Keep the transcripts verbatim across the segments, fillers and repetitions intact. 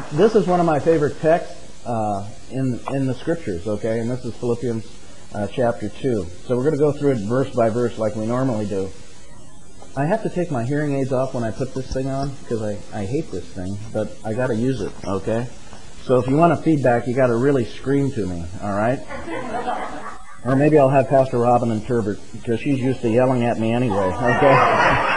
this is one of my favorite texts uh, in in the Scriptures, okay? And this is Philippians uh, chapter two. So we're going to go through it verse by verse like we normally do. I have to take my hearing aids off when I put this thing on because I, I hate this thing, but I got to use it, okay? So if you want a feedback, you got to really scream to me, all right? Or maybe I'll have Pastor Robin interpret because she's used to yelling at me anyway, okay?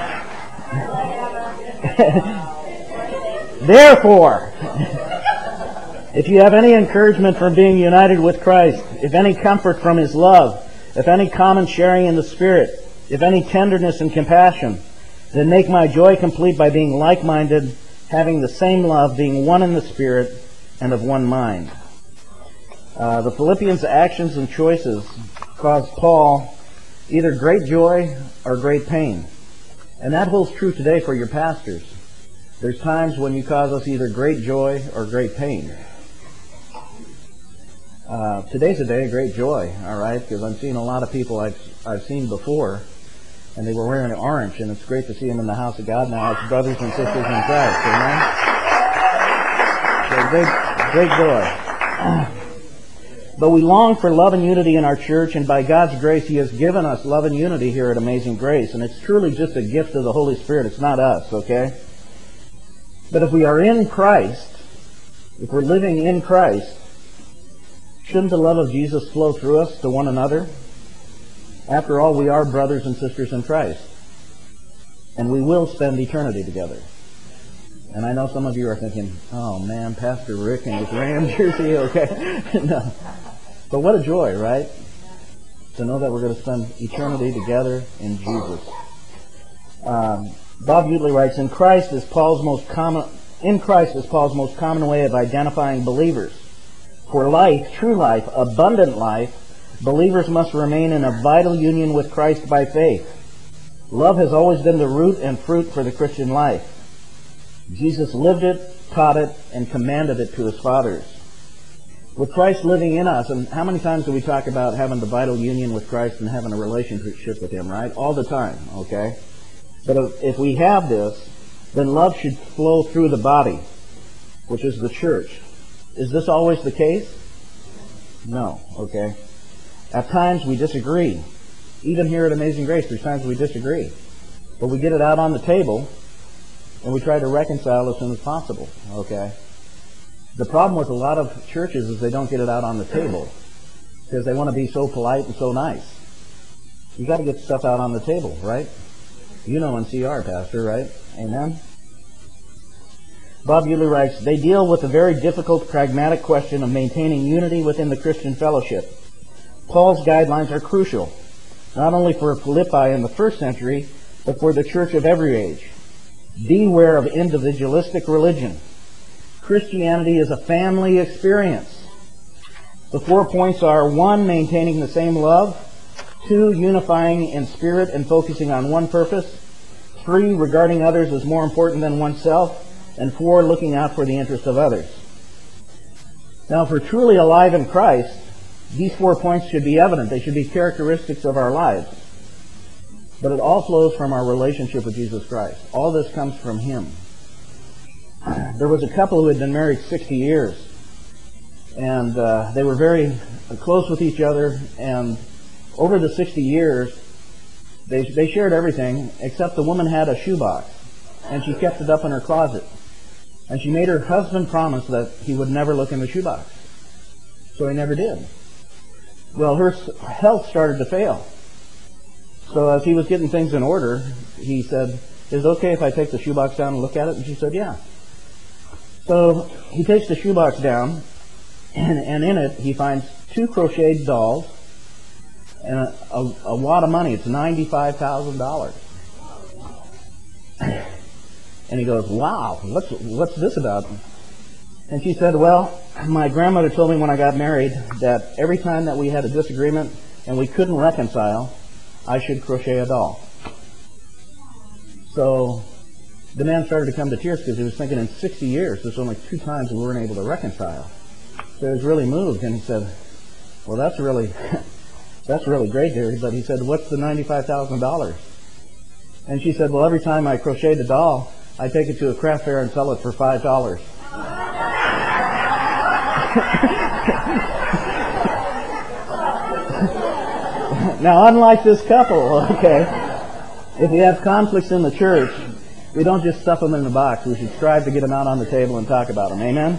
Therefore, if you have any encouragement from being united with Christ, if any comfort from His love, if any common sharing in the Spirit, if any tenderness and compassion, then make my joy complete by being like-minded, having the same love, being one in the Spirit, and of one mind. Uh, the Philippians' actions and choices caused Paul either great joy or great pain. And that holds true today for your pastors. There's times when you cause us either great joy or great pain. Uh, today's a day of great joy, all right, because I'm seeing a lot of people I've, I've seen before, and they were wearing orange, and it's great to see them in the house of God now as brothers and sisters in Christ, amen? So great, great joy. But we long for love and unity in our church, and by God's grace, He has given us love and unity here at Amazing Grace, and it's truly just a gift of the Holy Spirit. It's not us, okay? But if we are in Christ, if we're living in Christ, shouldn't the love of Jesus flow through us to one another? After all, we are brothers and sisters in Christ. And we will spend eternity together. And I know some of you are thinking, oh man, Pastor Rick in his Ram jersey, okay? No. But what a joy, right? To know that we're going to spend eternity together in Jesus. Um, Bob Utley writes, in Christ is Paul's most common in Christ is Paul's most common way of identifying believers. For life, true life, abundant life, believers must remain in a vital union with Christ by faith. Love has always been the root and fruit for the Christian life. Jesus lived it, taught it, and commanded it to His followers. With Christ living in us, and how many times do we talk about having the vital union with Christ and having a relationship with Him, right? All the time, okay? But if we have this, then love should flow through the body, which is the church. Is this always the case? No, okay? At times we disagree. Even here at Amazing Grace, there's times we disagree. But we get it out on the table, and we try to reconcile as soon as possible, okay? The problem with a lot of churches is they don't get it out on the table because they want to be so polite and so nice. You got to get stuff out on the table, right? You know in C R, Pastor, right? Amen? Bob Utley writes, they deal with the very difficult, pragmatic question of maintaining unity within the Christian fellowship. Paul's guidelines are crucial, not only for Philippi in the first century, but for the church of every age. Beware of individualistic religion. Christianity is a family experience. The four points are, one, maintaining the same love. Two, unifying in spirit and focusing on one purpose. Three, regarding others as more important than oneself. And four, looking out for the interest of others. Now, if we're truly alive in Christ, these four points should be evident. They should be characteristics of our lives. But it all flows from our relationship with Jesus Christ. All this comes from Him. There was a couple who had been married sixty years. And uh, they were very close with each other. And over the sixty years, they, they shared everything, except the woman had a shoebox. And she kept it up in her closet. And she made her husband promise that he would never look in the shoebox. So he never did. Well, her health started to fail. So as he was getting things in order, he said, is it okay if I take the shoebox down and look at it? And she said, yeah. So he takes the shoebox down, and, and in it he finds two crocheted dolls and a, a, a wad of money. It's ninety-five thousand dollars. And he goes, wow, what's, what's this about? And she said, well, my grandmother told me when I got married that every time that we had a disagreement and we couldn't reconcile, I should crochet a doll. So the man started to come to tears because he was thinking in sixty years, there's only two times we weren't able to reconcile. So he was really moved, and he said, well, that's really, that's really great, dear. But he said, what's the ninety-five thousand dollars? And she said, well, every time I crochet the doll, I take it to a craft fair and sell it for five dollars. Now, unlike this couple, okay, if we have conflicts in the church, we don't just stuff them in the box. We should strive to get them out on the table and talk about them. Amen?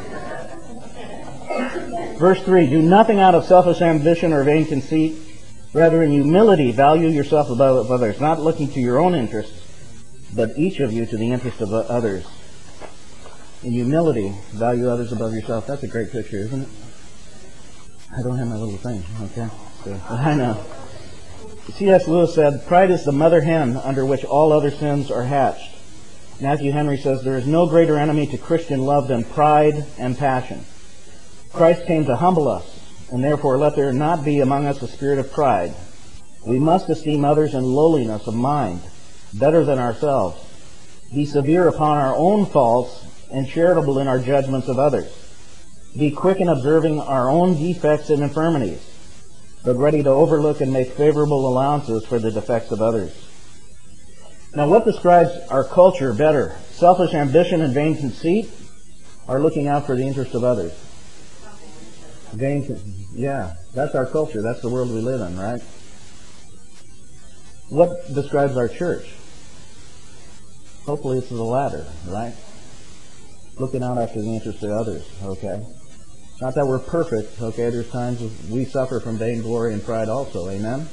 Verse three, do nothing out of selfish ambition or vain conceit. Rather, in humility, value yourself above others, not looking to your own interests, but each of you to the interest of others. In humility, value others above yourself. That's a great picture, isn't it? I don't have my little thing, okay? So, I know. C S Lewis said, pride is the mother hen under which all other sins are hatched. Matthew Henry says, there is no greater enemy to Christian love than pride and passion. Christ came to humble us, and therefore let there not be among us a spirit of pride. We must esteem others in lowliness of mind, better than ourselves. Be severe upon our own faults, and charitable in our judgments of others. Be quick in observing our own defects and infirmities, but ready to overlook and make favorable allowances for the defects of others. Now, what describes our culture better? Selfish ambition and vain conceit, or looking out for the interest of others? Vain conceit. Yeah, that's our culture. That's the world we live in, right? What describes our church? Hopefully it's the latter, right? Looking out after the interest of others, okay? Not that we're perfect, okay? There's times we suffer from vainglory and pride also, amen?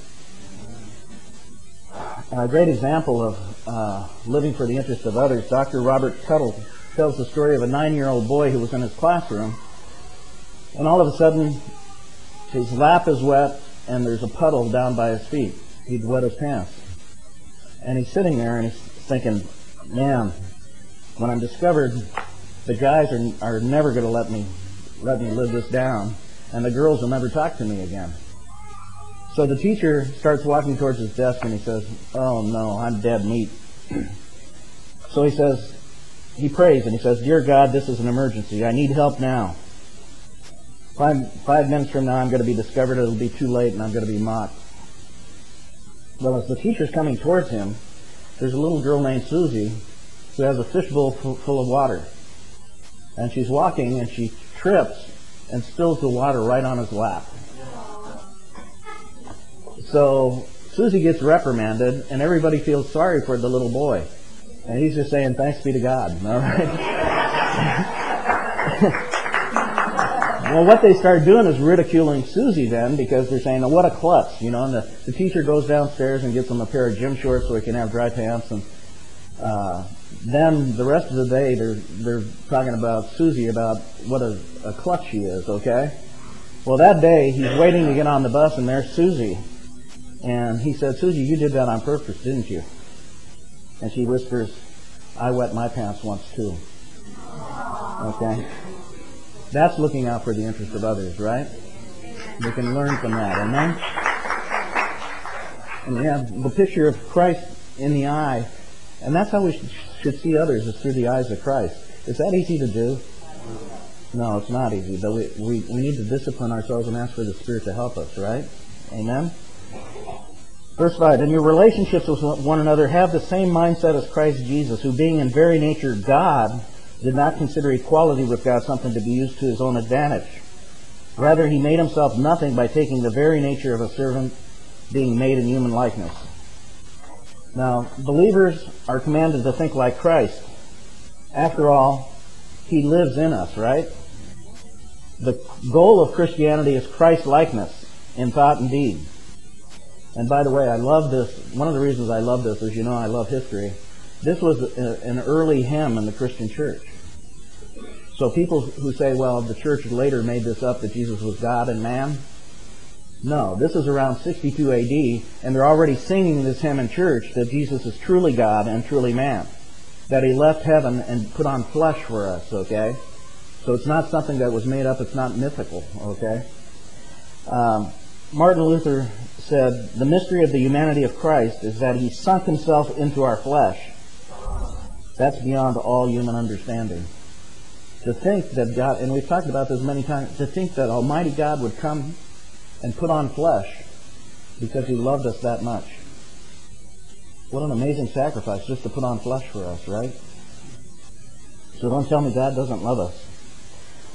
A great example of uh, living for the interest of others, Doctor Robert Tuttle tells the story of a nine-year-old boy who was in his classroom, and all of a sudden his lap is wet and there's a puddle down by his feet. He'd wet his pants. And he's sitting there and he's thinking, man, when I'm discovered, the guys are, are never going to let me let me live this down, and the girls will never talk to me again. So the teacher starts walking towards his desk and he says, oh no, I'm dead meat. So he says, he prays and he says, dear God, this is an emergency. I need help now. Five, five minutes from now I'm going to be discovered, it'll be too late, and I'm going to be mocked. Well, as the teacher's coming towards him, there's a little girl named Susie who has a fishbowl full of water. And she's walking and she trips and spills the water right on his lap. So Susie gets reprimanded and everybody feels sorry for the little boy. And he's just saying, thanks be to God. All right? Well, what they start doing is ridiculing Susie then, because they're saying, oh, what a klutz, you know, and the, the teacher goes downstairs and gets him a pair of gym shorts so he can have dry pants, and uh, then the rest of the day they're they're talking about Susie, about what a, a klutz she is, okay? Well, that day he's waiting to get on the bus, and there's Susie, and he said, Susie, you did that on purpose, didn't you? And she whispers, I wet my pants once too. Okay? That's looking out for the interest of others, right? We can learn from that, amen? And we have the picture of Christ in the eye, and that's how we should, should see others, is through the eyes of Christ. Is that easy to do? No, it's not easy, but we, we, we need to discipline ourselves and ask for the Spirit to help us, right? Amen? Verse five, in your relationships with one another, have the same mindset as Christ Jesus, who being in very nature God, did not consider equality with God something to be used to his own advantage. Rather, he made himself nothing by taking the very nature of a servant, being made in human likeness. Now, believers are commanded to think like Christ. After all, he lives in us, right? The goal of Christianity is Christ-likeness in thought and deed. And by the way, I love this. One of the reasons I love this is, you know, I love history. This was a, an early hymn in the Christian church. So people who say, well, the church later made this up, that Jesus was God and man. No, this is around sixty-two A D, and they're already singing this hymn in church, that Jesus is truly God and truly man. That he left heaven and put on flesh for us, okay? So it's not something that was made up, it's not mythical, okay? Um, Martin Luther said, the mystery of the humanity of Christ is that he sunk himself into our flesh. That's beyond all human understanding. To think that God, and we've talked about this many times, to think that Almighty God would come and put on flesh because he loved us that much. What an amazing sacrifice just to put on flesh for us, right? So don't tell me God doesn't love us.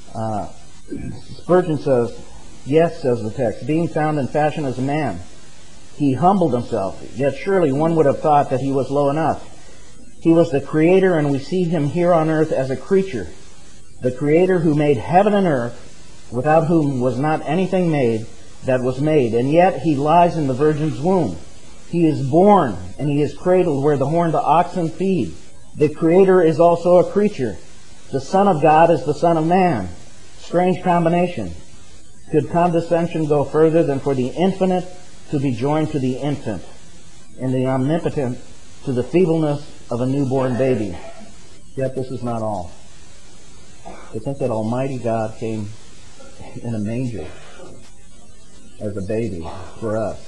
Uh, Spurgeon says, yes, says the text, being found in fashion as a man, he humbled himself, yet surely one would have thought that he was low enough. He was the Creator, and we see him here on earth as a creature. The Creator who made heaven and earth, without whom was not anything made that was made. And yet he lies in the virgin's womb. He is born, and he is cradled where the horned oxen feed. The Creator is also a creature. The Son of God is the Son of Man. Strange combination. Could condescension go further than for the infinite to be joined to the infant, and the omnipotent to the feebleness of a newborn baby? Yet this is not all. To think that Almighty God came in a manger as a baby for us.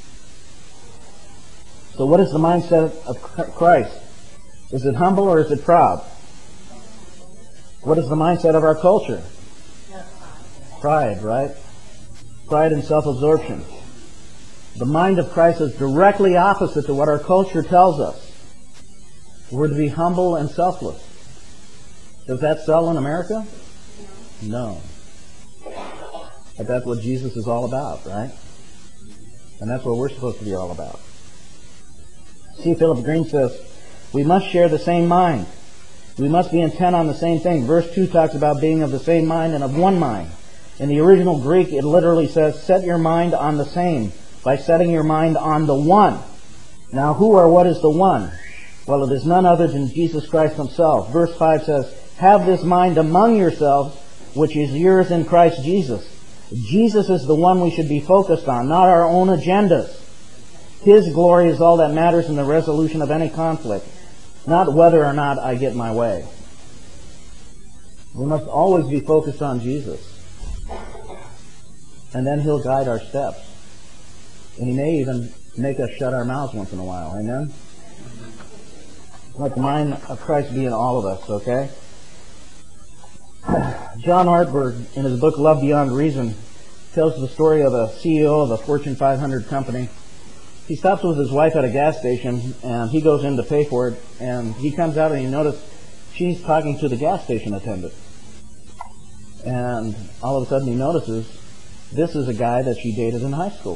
So what is the mindset of Christ? Is it humble or is it proud? What is the mindset of our culture? Pride, right? Pride and self-absorption. The mind of Christ is directly opposite to what our culture tells us. We're to be humble and selfless. Does that sell in America? No. But that's what Jesus is all about, right? And that's what we're supposed to be all about. C. Philip Green says, we must share the same mind. We must be intent on the same thing. Verse two talks about being of the same mind and of one mind. In the original Greek, it literally says, set your mind on the same, by setting your mind on the one. Now, who or what is the one? Well, it is none other than Jesus Christ himself. Verse five says, have this mind among yourselves, which is yours in Christ Jesus. Jesus is the one we should be focused on, not our own agendas. His glory is all that matters in the resolution of any conflict, not whether or not I get my way. We must always be focused on Jesus. And then he'll guide our steps. And he may even make us shut our mouths once in a while. Amen? Let the mind of Christ be in all of us, okay? John Ortberg, in his book Love Beyond Reason, tells the story of a C E O of a Fortune five hundred company. He stops with his wife at a gas station, and he goes in to pay for it, and he comes out and he notices she's talking to the gas station attendant. And all of a sudden he notices this is a guy that she dated in high school.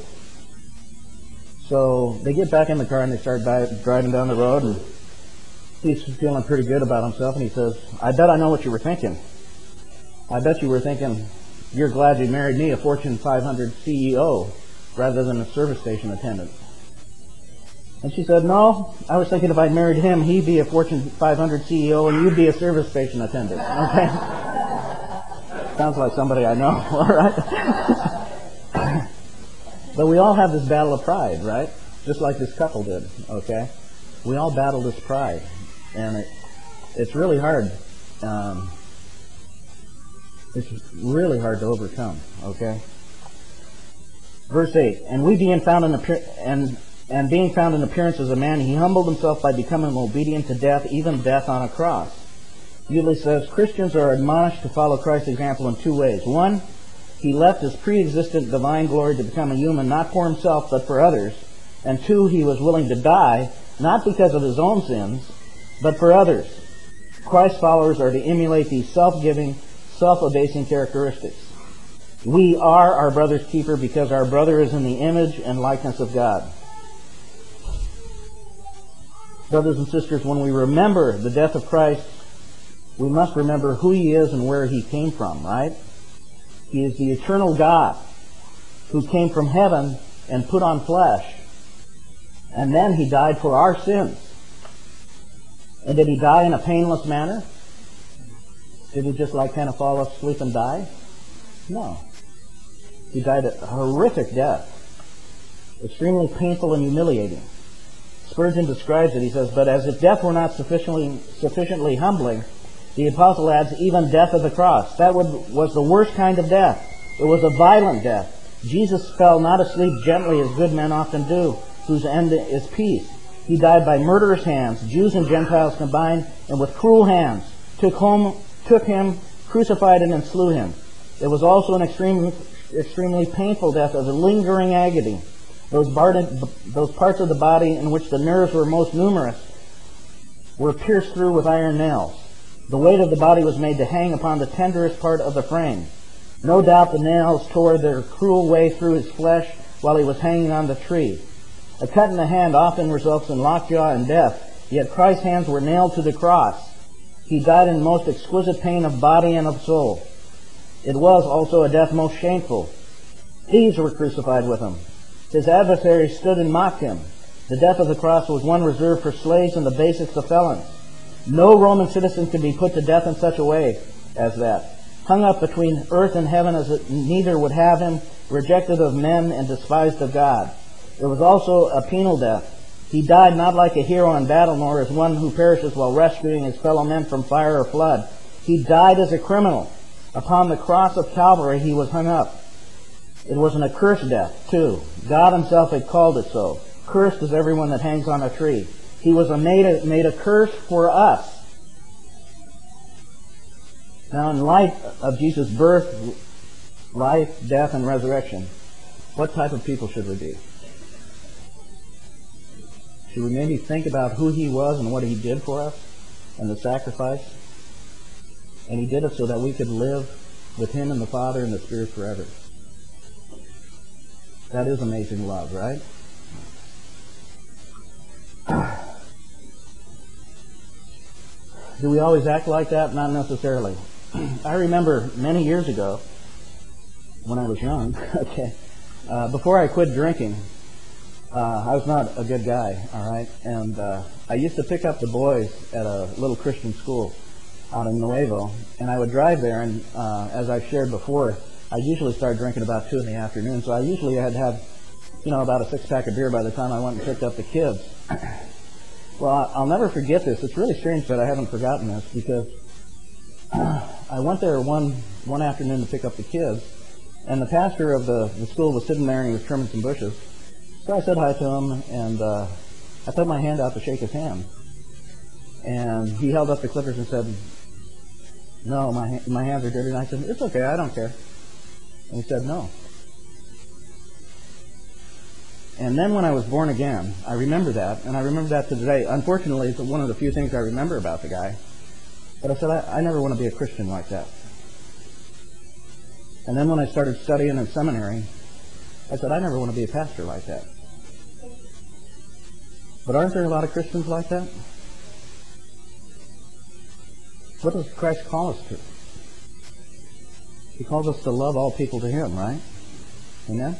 So they get back in the car and they start di- driving down the road, and he's feeling pretty good about himself, and he says, I bet I know what you were thinking. I bet you were thinking, you're glad you married me, a Fortune five hundred C E O, rather than a service station attendant. And she said, no, I was thinking if I married him, he'd be a Fortune five hundred C E O and you'd be a service station attendant. Okay? Sounds like somebody I know, all right? But we all have this battle of pride, right? Just like this couple did, okay? We all battle this pride. And it, it's really hard. Um, it's really hard to overcome, okay? Verse eight, and we being found in appear- and and being found in appearance as a man, he humbled himself by becoming obedient to death, even death on a cross. Usually says Christians are admonished to follow Christ's example in two ways. One, he left his pre-existent divine glory to become a human, not for himself, but for others. And two, he was willing to die, not because of his own sins, but for others. Christ's followers are to emulate these self-giving, self-abasing characteristics. We are our brother's keeper because our brother is in the image and likeness of God. Brothers and sisters, when we remember the death of Christ, we must remember who he is and where he came from, right? He is the eternal God who came from heaven and put on flesh. And then he died for our sins. And did he die in a painless manner? Did he just like kind of fall asleep and die? No. He died a horrific death. Extremely painful and humiliating. Spurgeon describes it. He says, but as if death were not sufficiently sufficiently humbling, the apostle adds, even death of the cross. That would, was the worst kind of death. It was a violent death. Jesus fell not asleep gently as good men often do, whose end is peace. He died by murderous hands, Jews and Gentiles combined, and with cruel hands, took home, took him, crucified him, and slew him. It was also an extreme, extremely painful death of a lingering agony. Those, bar- those parts of the body in which the nerves were most numerous were pierced through with iron nails. The weight of the body was made to hang upon the tenderest part of the frame. No doubt the nails tore their cruel way through his flesh while he was hanging on the tree. A cut in the hand often results in lockjaw and death, yet Christ's hands were nailed to the cross. He died in most exquisite pain of body and of soul. It was also a death most shameful. Thieves were crucified with him. His adversaries stood and mocked him. The death of the cross was one reserved for slaves and the basest of felons. No Roman citizen could be put to death in such a way as that. Hung up between earth and heaven as it neither would have him, rejected of men and despised of God. It was also a penal death. He died not like a hero in battle, nor as one who perishes while rescuing his fellow men from fire or flood. He died as a criminal. Upon the cross of Calvary he was hung up. It was an accursed death, too. God himself had called it so. Cursed is everyone that hangs on a tree. He was a made, a, made a curse for us. Now, in light of Jesus' birth, life, death, and resurrection, what type of people should we be? Should we maybe think about who he was and what he did for us and the sacrifice? And he did it so that we could live with him and the Father and the Spirit forever. That is amazing love, right? Do we always act like that? Not necessarily. I remember many years ago, when I was young, okay, uh, before I quit drinking, uh, I was not a good guy, all right? And uh, I used to pick up the boys at a little Christian school out in Nuevo, and I would drive there, and uh, as I've shared before, I usually started drinking about two in the afternoon, so I usually had had, you know, about a six-pack of beer by the time I went and picked up the kids. Well, I'll never forget this. It's really strange that I haven't forgotten this, because I went there one one afternoon to pick up the kids, and the pastor of the, the school was sitting there, and he was trimming some bushes. So I said hi to him, and uh, I put my hand out to shake his hand. And he held up the clippers and said, "No, my my hands are dirty." And I said, "It's okay, I don't care." And he said, "No." And then when I was born again, I remember that, and I remember that to today. Unfortunately, it's one of the few things I remember about the guy. But I said, I, I never want to be a Christian like that. And then when I started studying in seminary, I said, I never want to be a pastor like that. But aren't there a lot of Christians like that? What does Christ call us to? He calls us to love all people to him, right? Amen?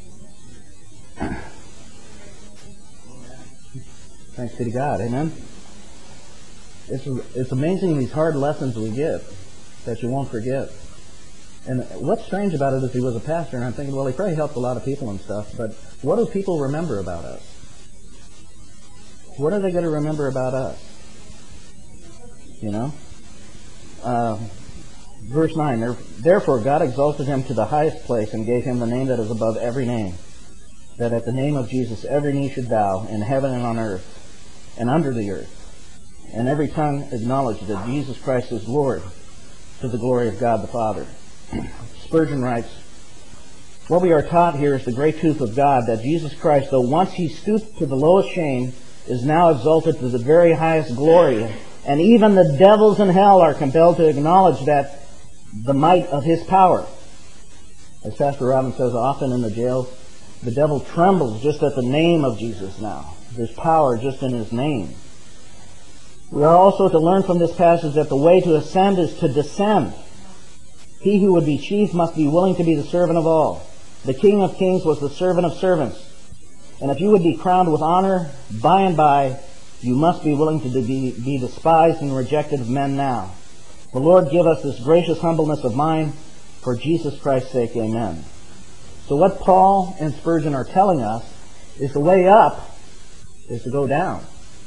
Thanks be to God. Amen? It's, it's amazing these hard lessons we get that you won't forget. And what's strange about it is he was a pastor, and I'm thinking, well, he probably helped a lot of people and stuff, but what do people remember about us? What are they going to remember about us? You know? Uh, verse nine, therefore God exalted him to the highest place and gave him the name that is above every name, that at the name of Jesus every knee should bow in heaven and on earth and under the earth, and every tongue acknowledge that Jesus Christ is Lord, to the glory of God the Father. Spurgeon writes, what we are taught here is the great truth of God, that Jesus Christ, though once he stooped to the lowest shame, is now exalted to the very highest glory. And even the devils in hell are compelled to acknowledge that the might of his power. As Pastor Robin says often in the jails, the devil trembles just at the name of Jesus now. There's power just in his name. We are also to learn from this passage that the way to ascend is to descend. He who would be chief must be willing to be the servant of all. The King of Kings was the servant of servants. And if you would be crowned with honor by and by, you must be willing to be, be despised and rejected of men now. The Lord give us this gracious humbleness of mind for Jesus Christ's sake. Amen. So what Paul and Spurgeon are telling us is the way up is to go down.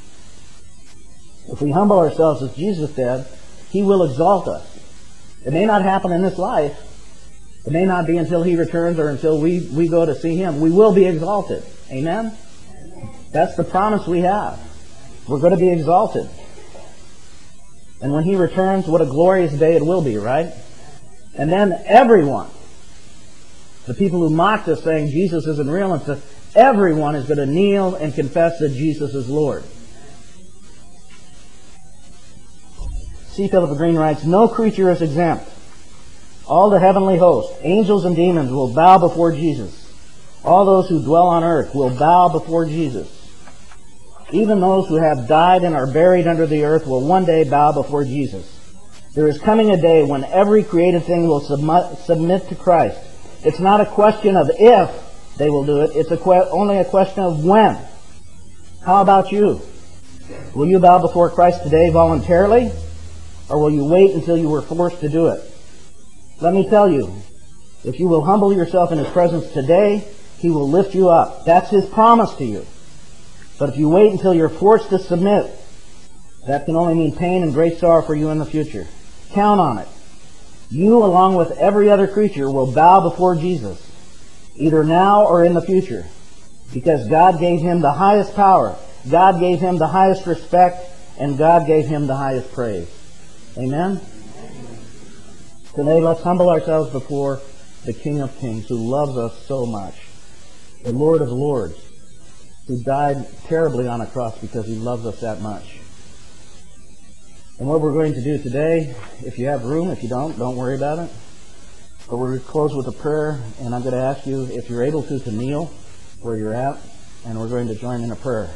If we humble ourselves as Jesus did, he will exalt us. It may not happen in this life. It may not be until he returns or until we, we go to see him. We will be exalted. Amen? That's the promise we have. We're going to be exalted. And when he returns, what a glorious day it will be, right? And then everyone, the people who mocked us saying Jesus isn't real, and stuff, everyone is going to kneel and confess that Jesus is Lord. C. Philip Green writes, no creature is exempt. All the heavenly host, angels and demons, will bow before Jesus. All those who dwell on earth will bow before Jesus. Even those who have died and are buried under the earth will one day bow before Jesus. There is coming a day when every created thing will submit, submit to Christ. It's not a question of if they will do it. It's a que- only a question of when. How about you? Will you bow before Christ today voluntarily? Or will you wait until you were forced to do it? Let me tell you, if you will humble yourself in His presence today, He will lift you up. That's His promise to you. But if you wait until you're forced to submit, that can only mean pain and great sorrow for you in the future. Count on it. You, along with every other creature, will bow before Jesus, either now or in the future, because God gave Him the highest power, God gave Him the highest respect, and God gave Him the highest praise. Amen? Today, let's humble ourselves before the King of Kings, who loves us so much, the Lord of Lords, who died terribly on a cross because He loves us that much. And what we're going to do today, if you have room, if you don't, don't worry about it. But we're going to close with a prayer, and I'm going to ask you, if you're able to, to kneel where you're at, and we're going to join in a prayer.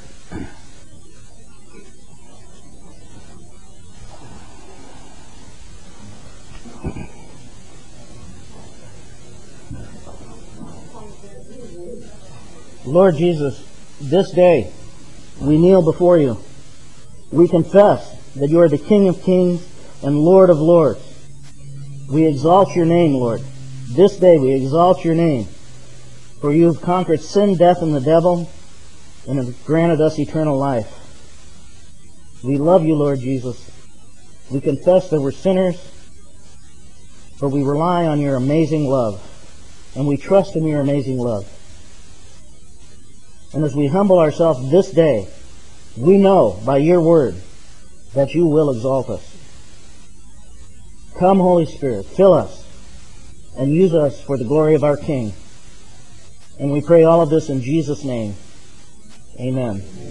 Lord Jesus, this day we kneel before You. We confess that You are the King of Kings and Lord of Lords. We exalt Your name, Lord. This day we exalt Your name, for You have conquered sin, death, and the devil, and have granted us eternal life. We love You, Lord Jesus. We confess that we're sinners, but we rely on Your amazing love, and we trust in Your amazing love. And as we humble ourselves this day, we know by Your word that You will exalt us. Come, Holy Spirit, fill us and use us for the glory of our King. And we pray all of this in Jesus' name. Amen.